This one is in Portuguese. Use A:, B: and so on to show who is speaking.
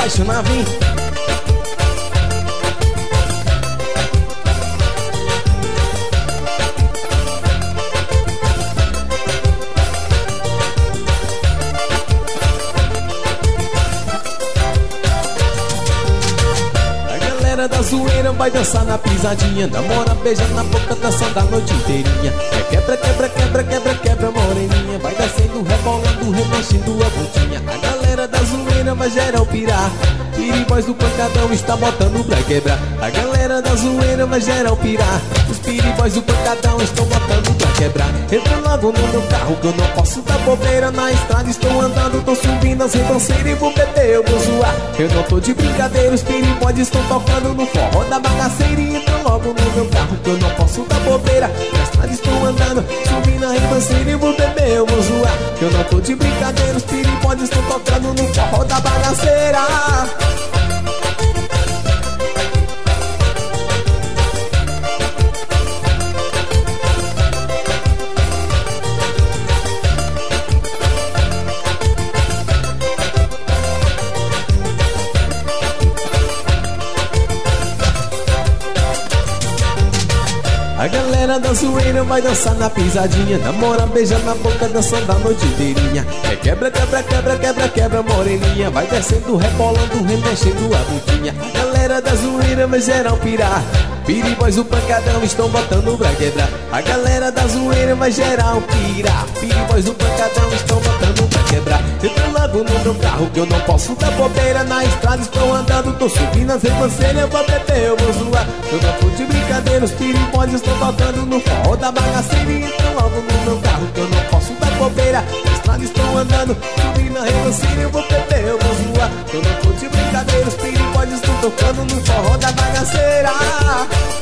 A: apaixonar, vem. Da zoeira vai dançar na pisadinha, namora, beija na boca, dançando a noite inteirinha. Quebra, quebra, quebra, quebra, quebra, moreninha. Vai descendo, rebolando, remexendo a bundinha. A galera da zoeira vai geral pirar. Piribóis do pancadão está botando pra quebrar. A galera da zoeira vai geral pirar. Os piribóis do pancadão estão botando pra quebrar. Entro logo no meu carro que eu não posso dar bobeira. Na estrada estou andando, tô subindo as ribanceiras e vou beber, eu vou zoar. Eu não tô de brincadeira, os piribóis estão tocando no forró da bagaceira. E entro logo no meu carro que eu não posso dar bobeira. Na estrada estou andando, subindo a ribanceira e vou beber, eu vou zoar. Eu não tô de brincadeira, os piribóis estão tocando no forró da bagaceira. A galera da zoeira vai dançar na pisadinha, namora, beija na boca, dançando a noite inteirinha. Quebra, quebra, quebra, quebra, quebra, moreninha. Vai descendo, rebolando, remexendo a bundinha. A galera da zoeira vai geral pirar. Piribóis do pancadão estão botando pra quebrar. A galera da zoeira vai geral pirar. Piribóis do pancadão estão botando pra quebrar. Entro logo no meu carro que eu não posso dar bobeira. Na estrada estou andando, tô subindo as ribanceiras, eu vou beber, eu vou zoar. Eu não tô de brincadeira, os piribóis estão tocando no forró da bagaceira. E entro logo no meu carro que eu não posso dar bobeira. Na estrada estou andando, subindo a ribanceira, eu vou beber, eu vou zoar. Eu não tô de brincadeira, os piribóis estão tocando no forró da bagaceira.